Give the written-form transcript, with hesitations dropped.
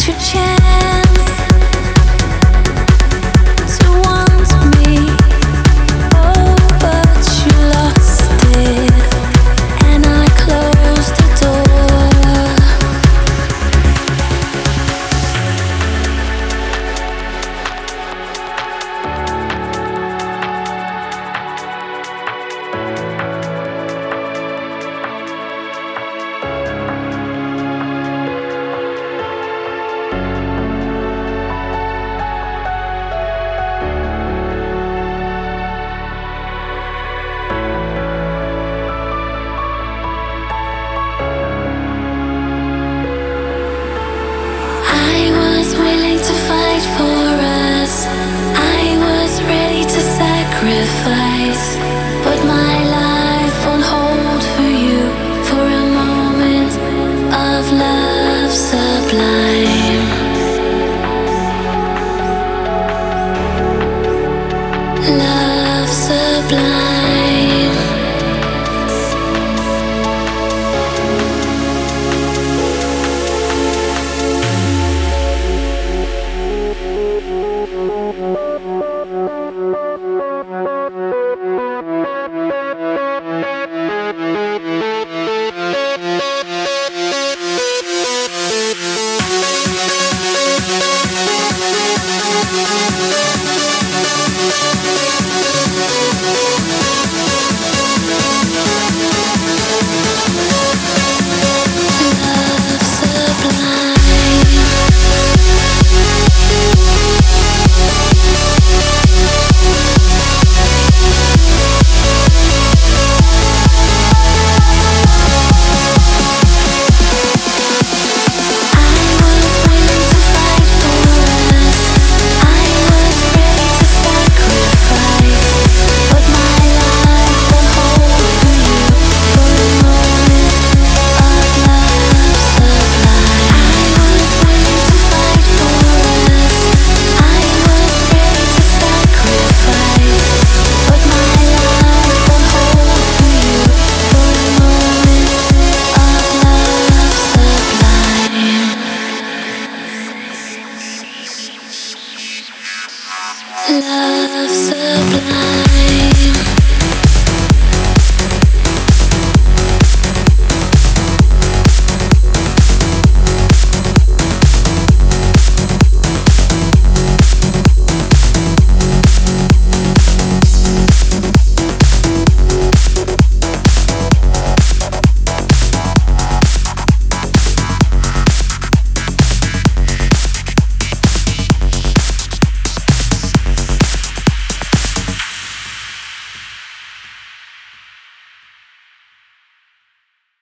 your chance to want me. Oh, but you lost it, and I closed the door. I was willing to fight for us. I was ready to sacrifice. Put my life on hold for you, for a moment of love sublime. Love sublime. Love sublime.